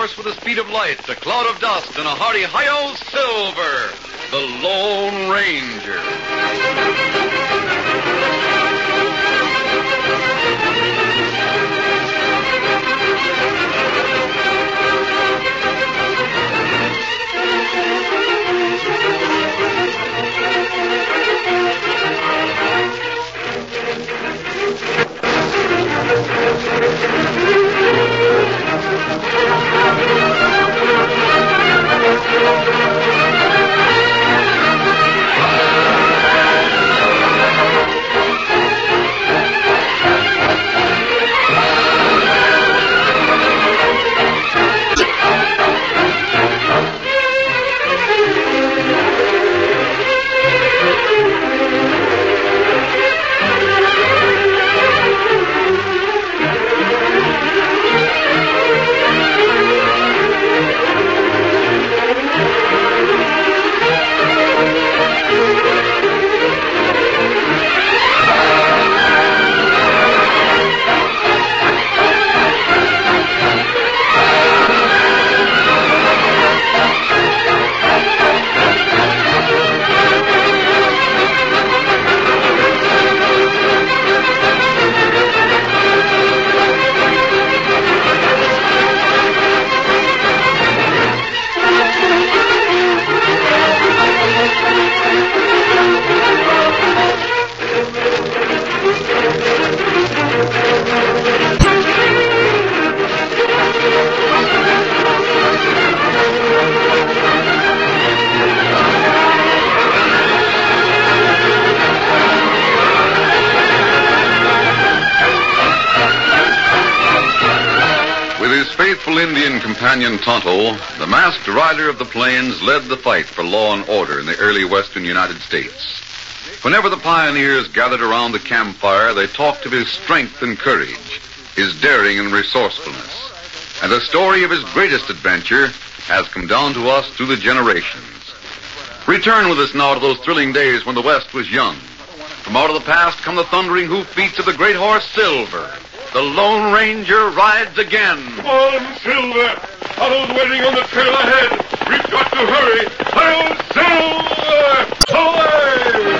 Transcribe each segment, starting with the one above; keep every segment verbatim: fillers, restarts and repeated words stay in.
horse with the speed of light, a cloud of dust, and a hearty hi-yo silver, the Lone Ranger. Faithful Indian companion Tonto, the masked rider of the plains, led the fight for law and order in the early western United States. Whenever the pioneers gathered around the campfire, they talked of his strength and courage, his daring and resourcefulness. And the story of his greatest adventure has come down to us through the generations. Return with us now to those thrilling days when the West was young. From out of the past come the thundering hoofbeats of the great horse Silver. The Lone Ranger rides again. Come on, Silver. Tonto's waiting on the trail ahead. We've got to hurry. Hi-yo, Silver! Away!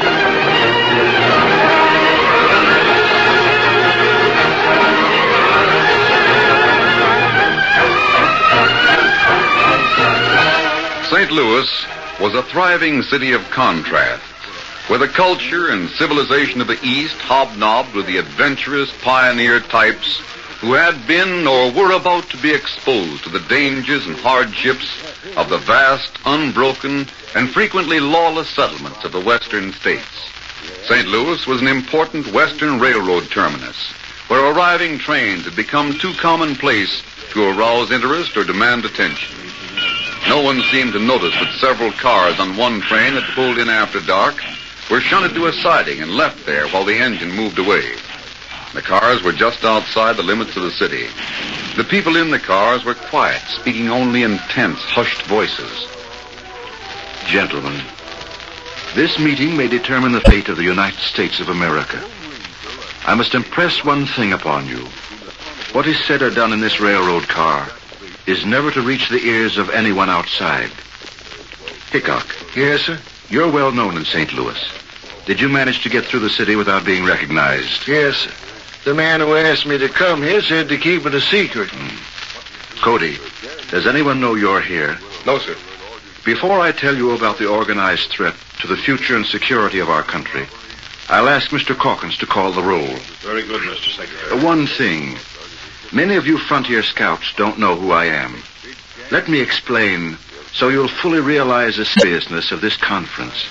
Saint Louis was a thriving city of contrast, where the culture and civilization of the East hobnobbed with the adventurous pioneer types who had been or were about to be exposed to the dangers and hardships of the vast, unbroken, and frequently lawless settlements of the western states. Saint Louis was an important western railroad terminus, where arriving trains had become too commonplace to arouse interest or demand attention. No one seemed to notice that several cars on one train that pulled in after dark were shunted to a siding and left there while the engine moved away. The cars were just outside the limits of the city. The people in the cars were quiet, speaking only in tense, hushed voices. Gentlemen, this meeting may determine the fate of the United States of America. I must impress one thing upon you. What is said or done in this railroad car is never to reach the ears of anyone outside. Hickok. Yes, sir? You're well known in Saint Louis. Did you manage to get through the city without being recognized? Yes, sir. The man who asked me to come here said to keep it a secret. Hmm. Cody, does anyone know you're here? No, sir. Before I tell you about the organized threat to the future and security of our country, I'll ask Mister Calkins to call the roll. Very good, Mister Secretary. Uh, one thing. Many of you frontier scouts don't know who I am. Let me explain so you'll fully realize the seriousness of this conference.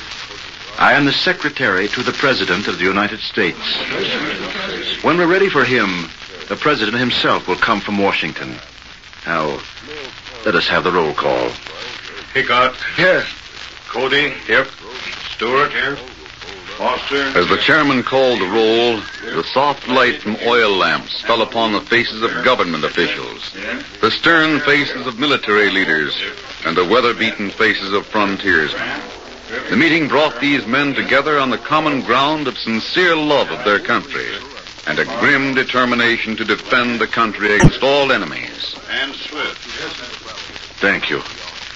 I am the secretary to the President of the United States. When we're ready for him, the President himself will come from Washington. Now, let us have the roll call. Hickok. Here. Cody. Here. Stewart. Here. Foster. As the chairman called the roll, the soft light from oil lamps fell upon the faces of government officials, the stern faces of military leaders, and the weather-beaten faces of frontiersmen. The meeting brought these men together on the common ground of sincere love of their country. and a grim determination to defend the country against all enemies. And Swift. Thank you.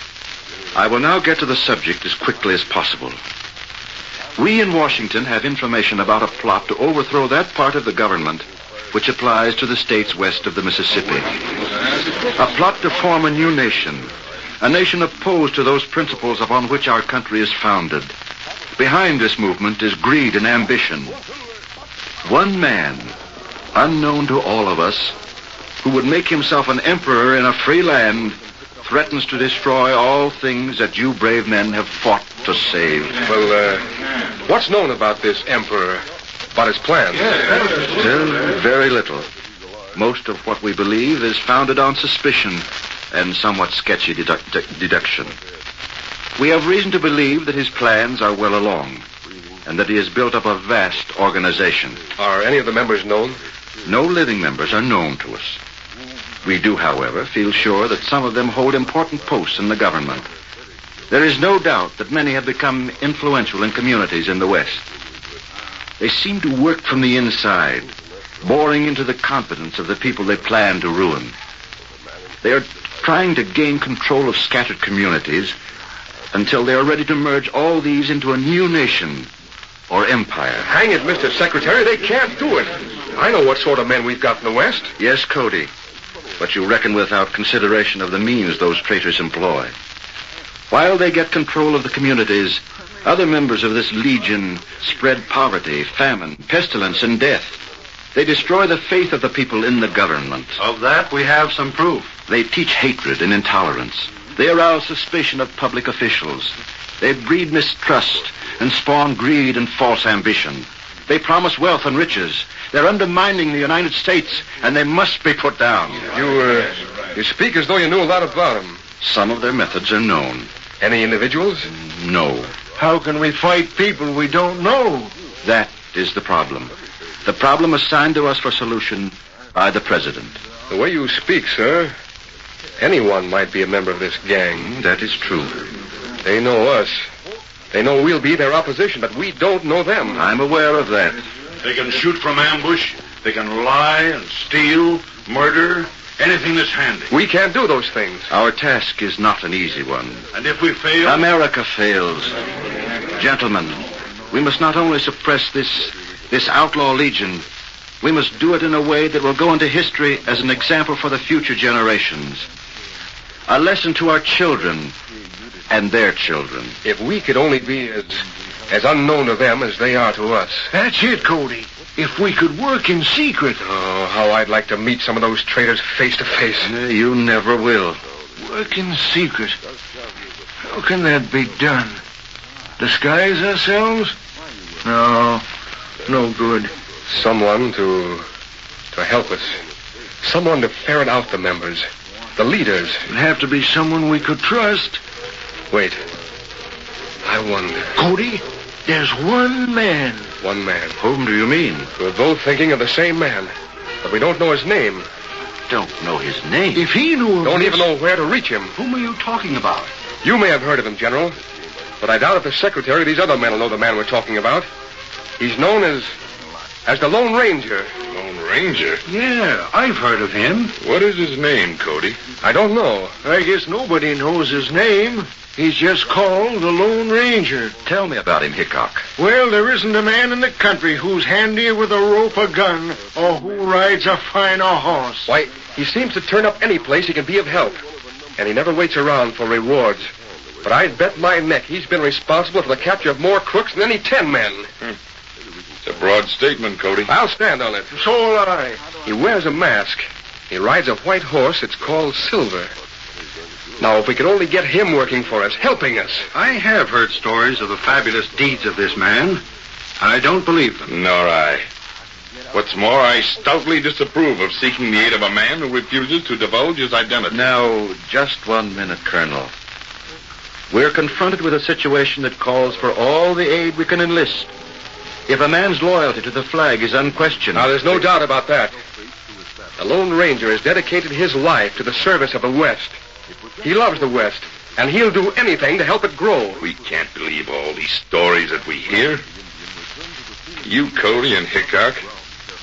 I will now get to the subject as quickly as possible. We in Washington have information about a plot to overthrow that part of the government which applies to the states west of the Mississippi. A plot to form a new nation, a nation opposed to those principles upon which our country is founded. Behind this movement is greed and ambition. One man, unknown to all of us, who would make himself an emperor in a free land, threatens to destroy all things that you brave men have fought to save. Well, uh, what's known about this emperor? About his plans? Still, very little. Most of what we believe is founded on suspicion and somewhat sketchy dedu- de- deduction. We have reason to believe that his plans are well along, and that he has built up a vast organization. Are any of the members known? No living members are known to us. We do, however, feel sure that some of them hold important posts in the government. There is no doubt that many have become influential in communities in the West. They seem to work from the inside, boring into the confidence of the people they plan to ruin. They are trying to gain control of scattered communities until they are ready to merge all these into a new nation or empire. Hang it, Mister Secretary, they can't do it. I know what sort of men we've got in the West. Yes, Cody, but you reckon without consideration of the means those traitors employ. While they get control of the communities, other members of this legion spread poverty, famine, pestilence, and death. They destroy the faith of the people in the government. Of that, we have some proof. They teach hatred and intolerance. They arouse suspicion of public officials. They breed mistrust and spawn greed and false ambition. They promise wealth and riches. They're undermining the United States, and they must be put down. You, uh, you speak as though you knew a lot about them. Some of their methods are known. Any individuals? No. How can we fight people we don't know? That is the problem. The problem assigned to us for solution by the President. The way you speak, sir, anyone might be a member of this gang. That is true. They know us. They know we'll be their opposition, but we don't know them. I'm aware of that. They can shoot from ambush. They can lie and steal, murder, anything that's handy. We can't do those things. Our task is not an easy one. And if we fail... America fails. Gentlemen, we must not only suppress this, this outlaw legion, we must do it in a way that will go into history as an example for the future generations. A lesson to our children and their children. If we could only be as, as unknown to them as they are to us. That's it, Cody. If we could work in secret. Oh, how I'd like to meet some of those traitors face to face. You never will. Work in secret. How can that be done? Disguise ourselves? No, no good. Someone to to help us. Someone to ferret out the members. The leaders. It'd have to be someone we could trust. Wait. I wonder. Cody, there's one man. One man. Whom do you mean? We're both thinking of the same man, but we don't know his name. Don't know his name. If he knew of Don't this- even know where to reach him. Whom are you talking about? You may have heard of him, General, but I doubt if the Secretary or these other men will know the man we're talking about. He's known as as the Lone Ranger. Lone Ranger? Yeah, I've heard of him. What is his name, Cody? I don't know. I guess nobody knows his name. He's just called the Lone Ranger. Tell me about him, Hickok. Well, there isn't a man in the country who's handier with a rope or gun, or who rides a finer horse. Why, he seems to turn up any place he can be of help, and he never waits around for rewards. But I'd bet my neck he's been responsible for the capture of more crooks than any ten men. Hmm. It's a broad statement, Cody. I'll stand on it. So will I. He wears a mask. He rides a white horse. It's called Silver. Now, if we could only get him working for us, helping us. I have heard stories of the fabulous deeds of this man, and I don't believe them. Nor I. What's more, I stoutly disapprove of seeking the aid of a man who refuses to divulge his identity. Now, just one minute, Colonel. We're confronted with a situation that calls for all the aid we can enlist. If a man's loyalty to the flag is unquestioned... Now, there's no doubt about that. The Lone Ranger has dedicated his life to the service of the West. He loves the West, and he'll do anything to help it grow. We can't believe all these stories that we hear. You, Cody, and Hickok,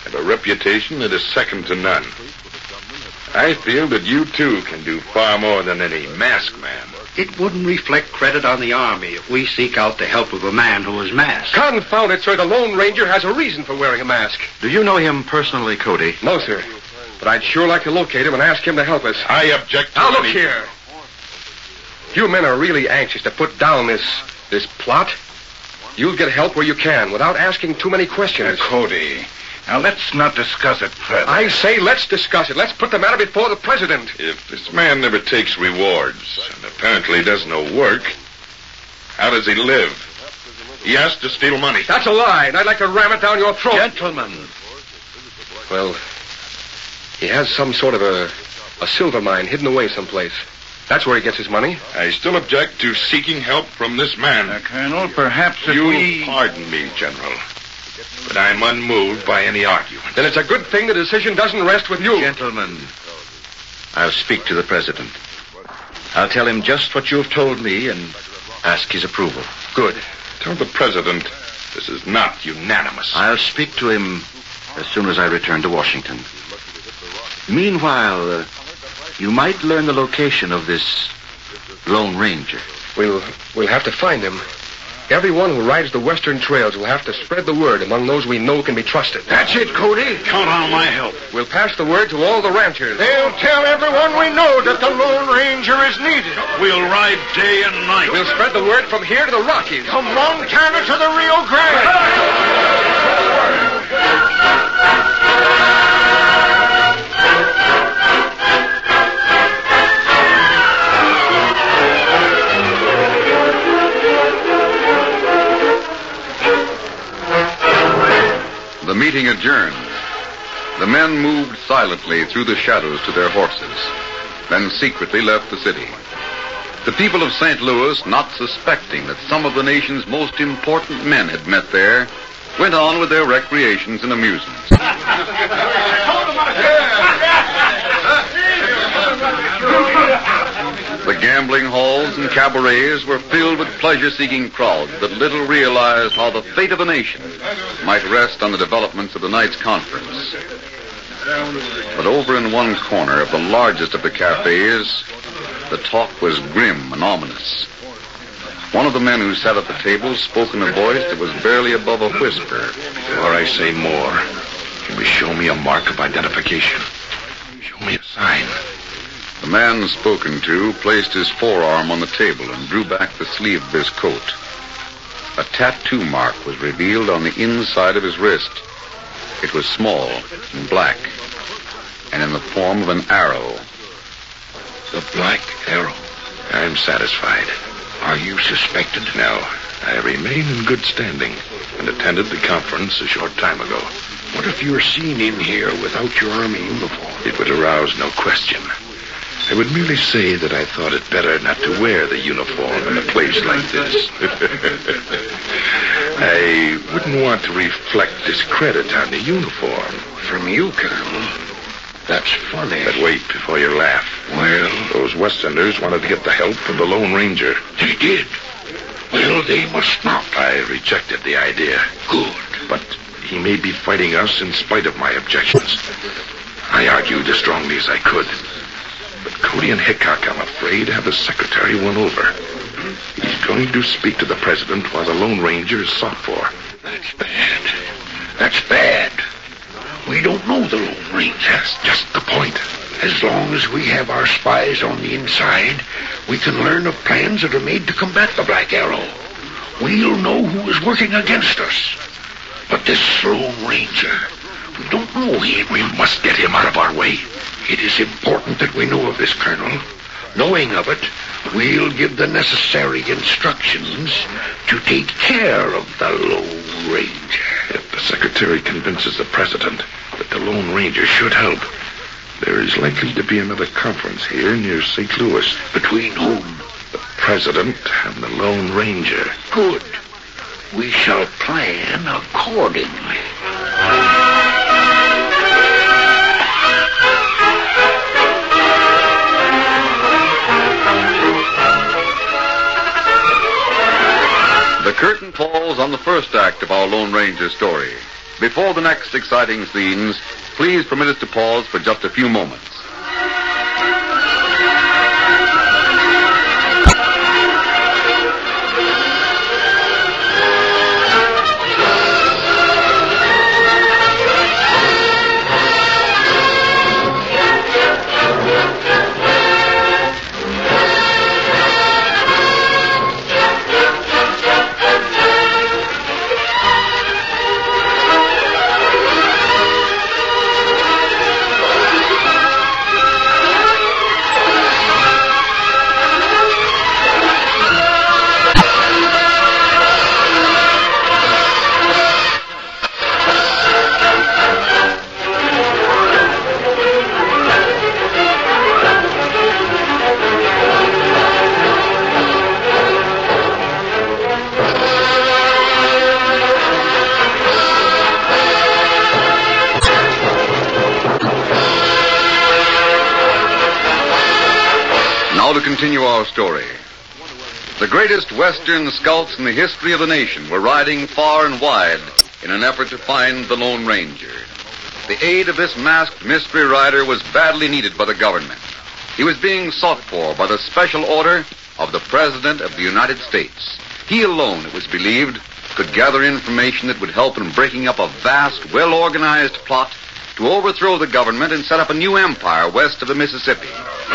and a reputation that is second to none. I feel that you, too, can do far more than any masked man. It wouldn't reflect credit on the Army if we seek out the help of a man who is masked. Confound it, sir. The Lone Ranger has a reason for wearing a mask. Do you know him personally, Cody? No, sir. But I'd sure like to locate him and ask him to help us. I object to Now, look any- here. You men are really anxious to put down this this plot. You'll get help where you can without asking too many questions. Uh, Cody, now let's not discuss it further. I say let's discuss it. Let's put the matter before the president. If this man never takes rewards and apparently does no work, how does he live? He has to steal money. That's a lie, and I'd like to ram it down your throat. Gentlemen. Well, he has some sort of a, a silver mine hidden away someplace. That's where he gets his money. I still object to seeking help from this man. Uh, Colonel, perhaps if You'll we... pardon me, General, but I'm unmoved by any argument. Then it's a good thing the decision doesn't rest with you. Gentlemen, I'll speak to the president. I'll tell him just what you've told me and ask his approval. Good. Tell the president this is not unanimous. I'll speak to him as soon as I return to Washington. Meanwhile, uh, you might learn the location of this Lone Ranger. We'll we'll have to find him. Everyone who rides the western trails will have to spread the word among those we know can be trusted. That's it, Cody. Count on my help. We'll pass the word to all the ranchers. They'll tell everyone we know that the Lone Ranger is needed. We'll ride day and night. We'll spread the word from here to the Rockies. From Montana to the Rio Grande. The meeting adjourned. The men moved silently through the shadows to their horses, then secretly left the city. The people of Saint Louis, not suspecting that some of the nation's most important men had met there, went on with their recreations and amusements. The gambling halls and cabarets were filled with pleasure-seeking crowds that little realized how the fate of a nation might rest on the developments of the night's conference. But over in one corner of the largest of the cafes, the talk was grim and ominous. One of the men who sat at the table spoke in a voice that was barely above a whisper. Before I say more, can you show me a mark of identification? Show me a sign. The man spoken to placed his forearm on the table and drew back the sleeve of his coat. A tattoo mark was revealed on the inside of his wrist. It was small and black, and in the form of an arrow. The Black Arrow. I'm satisfied. Are you suspected? No, I remain in good standing and attended the conference a short time ago. What if you're seen in here without your Army uniform? It would arouse no question. I would merely say that I thought it better not to wear the uniform in a place like this. I wouldn't want to reflect discredit on the uniform. From you, Colonel. That's funny. But wait before you laugh. Well, Those Westerners wanted to get the help of the Lone Ranger. they did. Well, they must not. I rejected the idea. Good. But he may be fighting us in spite of my objections. I argued as strongly as I could. But Cody and Hickok, I'm afraid, have the secretary won over. He's going to speak to the president while the Lone Ranger is sought for. That's bad. That's bad. We don't know the Lone Ranger. That's just the point. As long as we have our spies on the inside, we can learn of plans that are made to combat the Black Arrow. We'll know who is working against us. But this Lone Ranger, we don't know him. We must get him out of our way. It is important that we know of this, Colonel. Knowing of it, we'll give the necessary instructions to take care of the Lone Ranger. If the secretary convinces the president that the Lone Ranger should help, there is likely to be another conference here near Saint Louis. Between whom? The president and the Lone Ranger. Good. We shall plan accordingly. The curtain falls on the first act of our Lone Ranger story. Before the next exciting scenes, please permit us to pause for just a few moments. To continue our story. The greatest Western scouts in the history of the nation were riding far and wide in an effort to find the Lone Ranger. The aid of this masked mystery rider was badly needed by the government. He was being sought for by the special order of the President of the United States. He alone, it was believed, could gather information that would help in breaking up a vast, well-organized plot to overthrow the government and set up a new empire west of the Mississippi.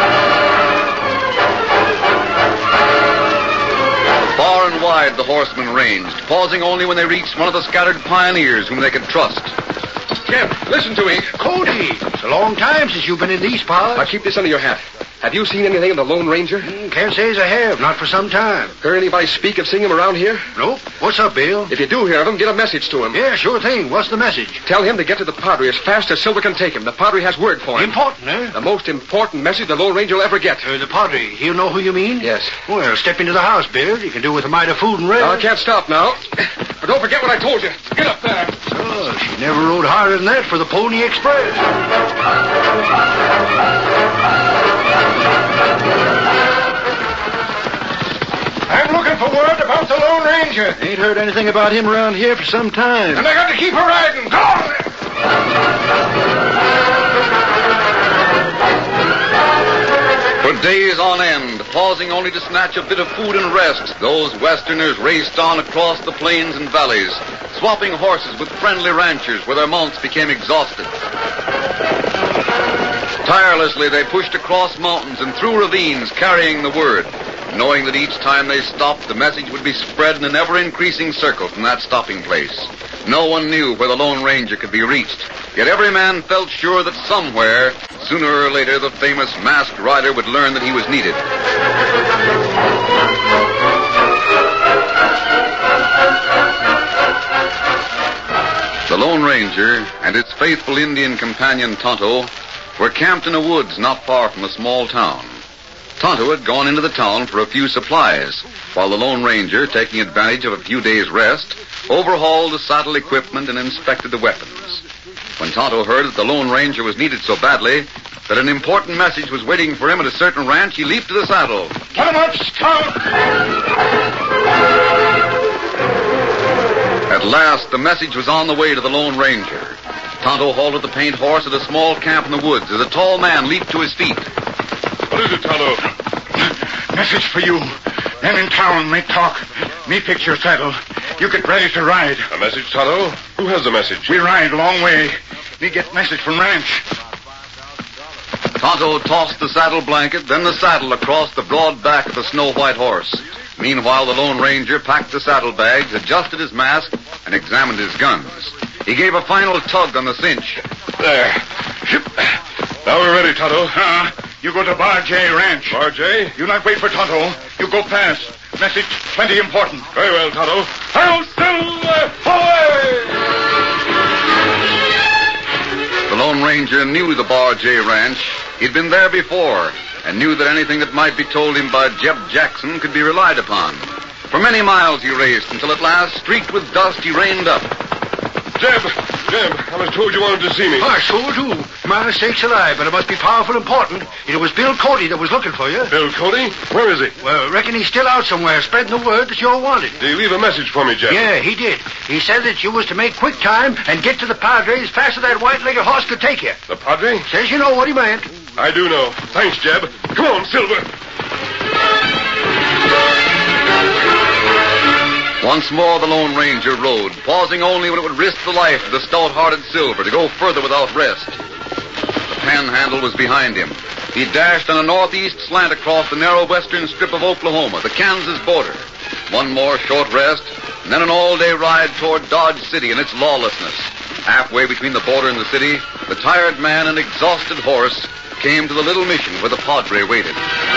Far and wide the horsemen ranged, pausing only when they reached one of the scattered pioneers whom they could trust. Jim, listen to me. Cody, it's a long time since you've been in these parts. Now keep this under your hat. Have you seen anything of the Lone Ranger? Mm, can't say as I have, not for some time. Heard anybody speak of seeing him around here? Nope. What's up, Bill? If you do hear of him, get a message to him. Yeah, sure thing. What's the message? Tell him to get to the Padre as fast as Silver can take him. The Padre has word for him. Important, eh? The most important message the Lone Ranger will ever get. Uh, the Padre, he'll know who you mean? Yes. Well, step into the house, Bill. You can do with a mite of food and rest. I can't stop now. But don't forget what I told you. Get up there. Oh, she never rode harder than that for the Pony Express. I'm looking for word about the Lone Ranger. Ain't heard anything about him around here for some time. And I got to keep her riding. Go on! For days on end, pausing only to snatch a bit of food and rest, those Westerners raced on across the plains and valleys, swapping horses with friendly ranchers where their mounts became exhausted. Tirelessly, they pushed across mountains and through ravines, carrying the word, knowing that each time they stopped, the message would be spread in an ever-increasing circle from that stopping place. No one knew where the Lone Ranger could be reached, yet every man felt sure that somewhere, sooner or later, the famous masked rider would learn that he was needed. The Lone Ranger and its faithful Indian companion Tonto were camped in the woods not far from a small town. Tonto had gone into the town for a few supplies, while the Lone Ranger, taking advantage of a few days' rest, overhauled the saddle equipment and inspected the weapons. When Tonto heard that the Lone Ranger was needed so badly that an important message was waiting for him at a certain ranch, he leaped to the saddle. Come up, Scout! At last, the message was on the way to the Lone Ranger. Tonto halted the paint horse at a small camp in the woods as a tall man leaped to his feet. What is it, Tonto? Message for you. Men in town may talk. Me fix your saddle. You get ready to ride. A message, Tonto? Who has the message? We ride a long way. Me get message from ranch. Tonto tossed the saddle blanket, then the saddle across the broad back of the snow-white horse. Meanwhile, the Lone Ranger packed the saddlebags, adjusted his mask, and examined his guns. He gave a final tug on the cinch. There. Now we're ready, Tonto. Uh, you go to Bar J Ranch. Bar J? You not wait for Tonto. You go fast. Message plenty important. Very well, Tonto. Hail Silver! Away! The Lone Ranger knew the Bar J Ranch. He'd been there before and knew that anything that might be told him by Jeb Jackson could be relied upon. For many miles he raced until at last, streaked with dust, he reined up. Jeb, Jim, I was told you wanted to see me. I sure do. My sakes alive, but it must be powerful important. It was Bill Cody that was looking for you. Bill Cody? Where is he? Well, reckon he's still out somewhere, spreading the word that you're wanted. Did he leave a message for me, Jim? Yeah, he did. He said that you was to make quick time and get to the Padre as fast as that white-legged horse could take you. The Padre? Says you know what he meant. I do know. Thanks, Jeb. Come on, Silver. Once more the Lone Ranger rode, pausing only when it would risk the life of the stout-hearted Silver to go further without rest. The Panhandle was behind him. He dashed on a northeast slant across the narrow western strip of Oklahoma, the Kansas border. One more short rest, and then an all-day ride toward Dodge City and its lawlessness. Halfway between the border and the city, the tired man and exhausted horse came to the little mission where the Padre waited.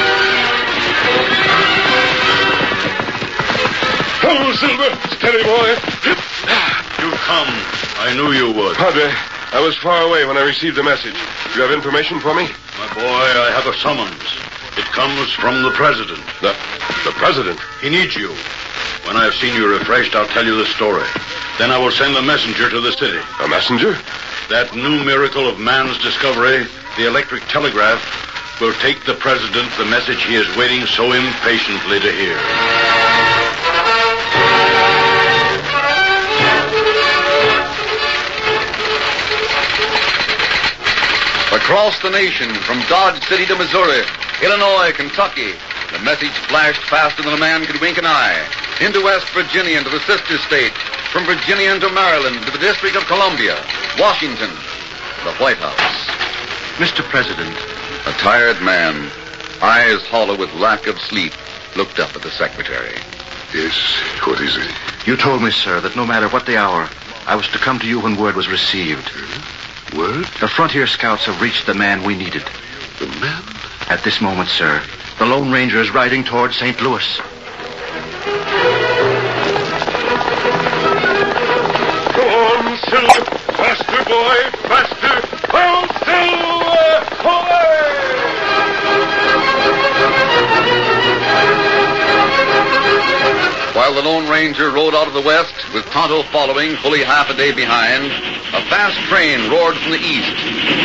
Oh, Silver! Steady, boy. You come. I knew you would. Padre, I was far away when I received the message. Do you have information for me? My boy, I have a summons. It comes from the President. The, the President? He needs you. When I have seen you refreshed, I'll tell you the story. Then I will send a messenger to the city. A messenger? That new miracle of man's discovery, the electric telegraph, will take the President the message he is waiting so impatiently to hear. Across the nation, from Dodge City to Missouri, Illinois, Kentucky, the message flashed faster than a man could wink an eye. Into West Virginia, into the sister state. From Virginia into Maryland, to the District of Columbia. Washington, the White House. Mister President. A tired man, eyes hollow with lack of sleep, looked up at the secretary. Yes, what is it? You told me, sir, that no matter what the hour, I was to come to you when word was received. Word? The frontier scouts have reached the man we needed. The man? At this moment, sir, the Lone Ranger is riding toward Saint Louis. Go on, Silver. Faster, boy. Faster. Oh, Silver! Away! While the Lone Ranger rode out of the west, with Tonto following fully half a day behind, a fast train roared from the east.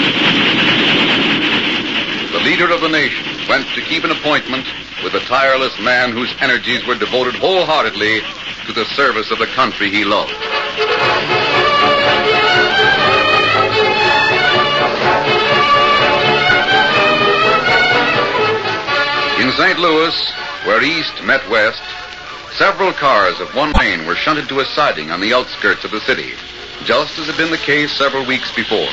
The leader of the nation went to keep an appointment with a tireless man whose energies were devoted wholeheartedly to the service of the country he loved. In Saint Louis, where east met west, several cars of one lane were shunted to a siding on the outskirts of the city, just as had been the case several weeks before.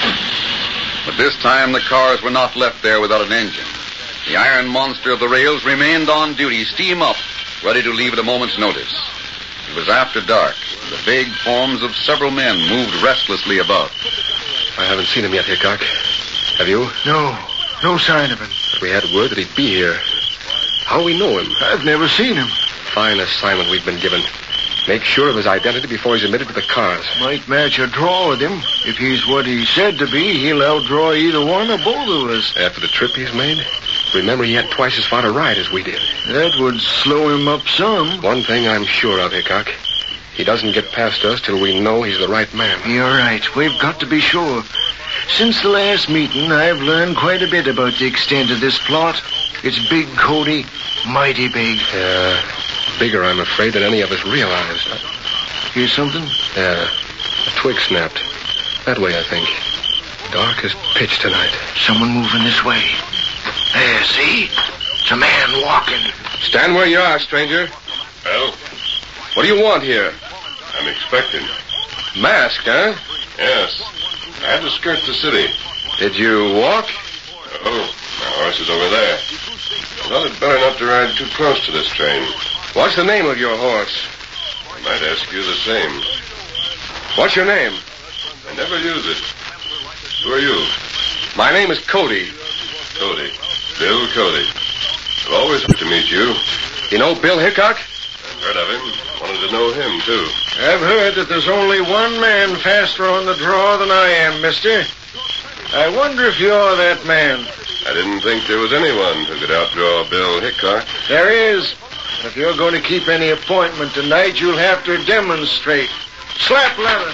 But this time the cars were not left there without an engine. The iron monster of the rails remained on duty, steam up, ready to leave at a moment's notice. It was after dark, and the vague forms of several men moved restlessly about. I haven't seen him yet, Hickok. Have you? No, no sign of him. We had word that he'd be here. How we know him? I've never seen him. Fine assignment we've been given. Make sure of his identity before he's admitted to the cars. Might match a draw with him. If he's what he's said to be, he'll outdraw either one or both of us. After the trip he's made? Remember, he had twice as far to ride as we did. That would slow him up some. One thing I'm sure of, Hickok. He doesn't get past us till we know he's the right man. You're right. We've got to be sure. Since the last meeting, I've learned quite a bit about the extent of this plot. It's big, Cody. Mighty big. Yeah. Bigger, I'm afraid, than any of us realized. Hear something? Yeah. A twig snapped. That way, I think. Dark as pitch tonight. Someone moving this way. There, see? It's a man walking. Stand where you are, stranger. Well, What do you want here? I'm expecting. Masked, huh? Yes. I had to skirt the city. Did you walk? Oh, my horse is over there. I thought it better not to ride too close to this train. What's the name of your horse? I might ask you the same. What's your name? I never use it. Who are you? My name is Cody. Cody. Bill Cody. I've always hoped to meet you. You know Bill Hickok? I've heard of him. Wanted to know him, too. I've heard that there's only one man faster on the draw than I am, mister. I wonder if you're that man. I didn't think there was anyone who could outdraw Bill Hickok. There is. If you're going to keep any appointment tonight, you'll have to demonstrate. Slap leather.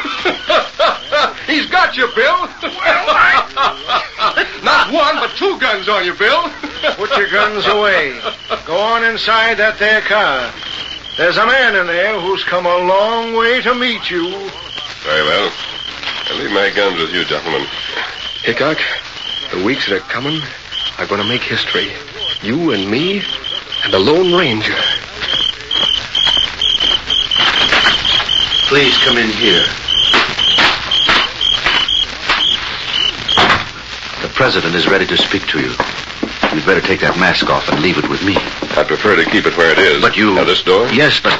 He's got you, Bill. Not one, but two guns on you, Bill. Put your guns away. Go on inside that there car. There's a man in there who's come a long way to meet you. Very well. I'll leave my guns with you, gentlemen. Hickok, the weeks that are coming are going to make history. You and me and the Lone Ranger. Please come in here. The president is ready to speak to you. You'd better take that mask off and leave it with me. I'd prefer to keep it where it is. But you... Now, this door? Yes, but...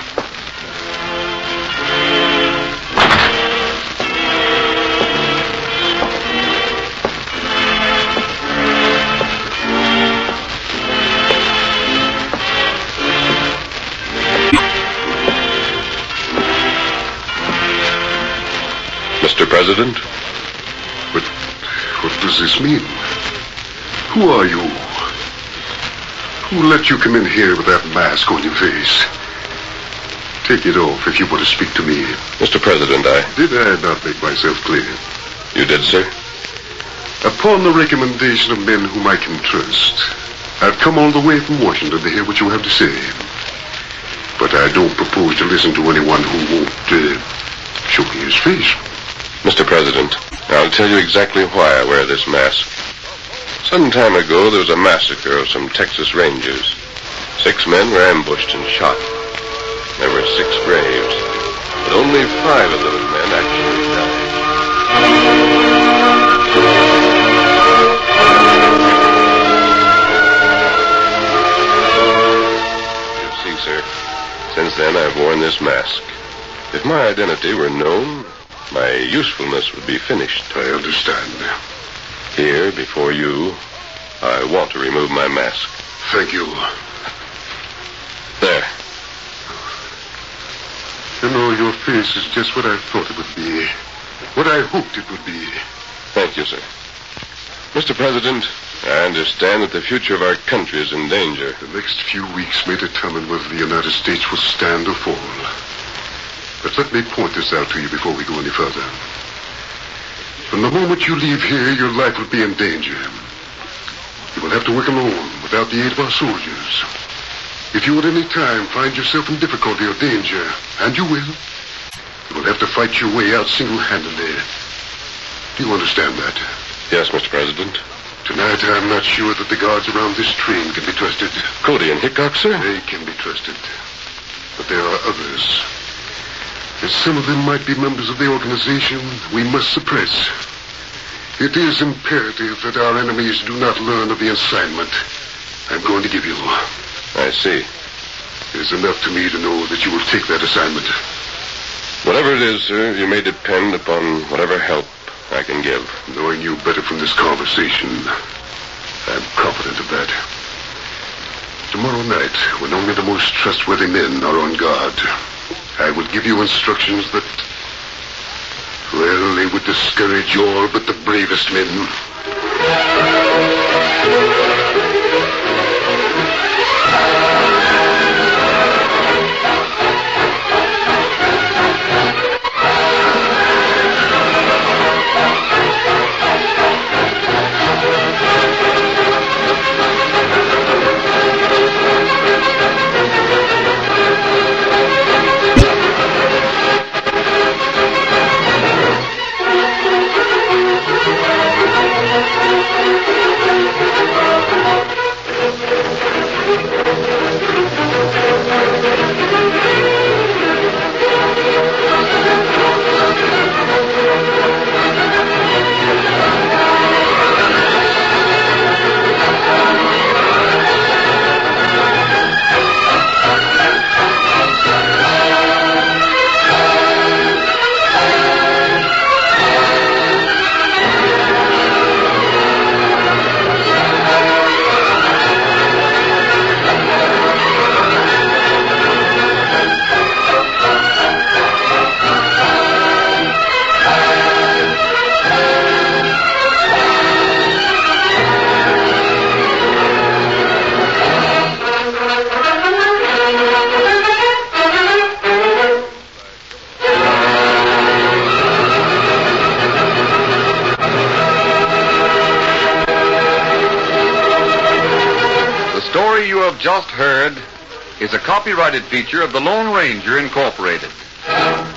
Mister President? What, what does this mean? Who are you? Who let you come in here with that mask on your face? Take it off if you want to speak to me. Mister President, I... Did I not make myself clear? You did, sir? Upon the recommendation of men whom I can trust, I've come all the way from Washington to hear what you have to say. But I don't propose to listen to anyone who won't uh, show me his face. Mister President, I'll tell you exactly why I wear this mask. Some time ago, there was a massacre of some Texas Rangers. Six men were ambushed and shot. There were six graves, but only five of those men actually died. You see, sir, since then I've worn this mask. If my identity were known, my usefulness would be finished. I understand. Here, before you, I want to remove my mask. Thank you. There. You know, your face is just what I thought it would be. What I hoped it would be. Thank you, sir. Mister President, I understand that the future of our country is in danger. The next few weeks may determine whether the United States will stand or fall. But let me point this out to you before we go any further. From the moment you leave here, your life will be in danger. You will have to work alone, without the aid of our soldiers. If you at any time find yourself in difficulty or danger, and you will, you will have to fight your way out single-handedly. Do you understand that? Yes, Mister President. Tonight, I'm not sure that the guards around this train can be trusted. Cody and Hickok, sir? They can be trusted. But there are others. As some of them might be members of the organization we must suppress. It is imperative that our enemies do not learn of the assignment I'm going to give you. I see. It is enough to me to know that you will take that assignment. Whatever it is, sir, you may depend upon whatever help I can give. Knowing you better from this conversation, I'm confident of that. Tomorrow night, when only the most trustworthy men are on guard, I will give you instructions that, well, they would discourage all but the bravest men. story you have just heard is a copyrighted feature of the Lone Ranger Incorporated.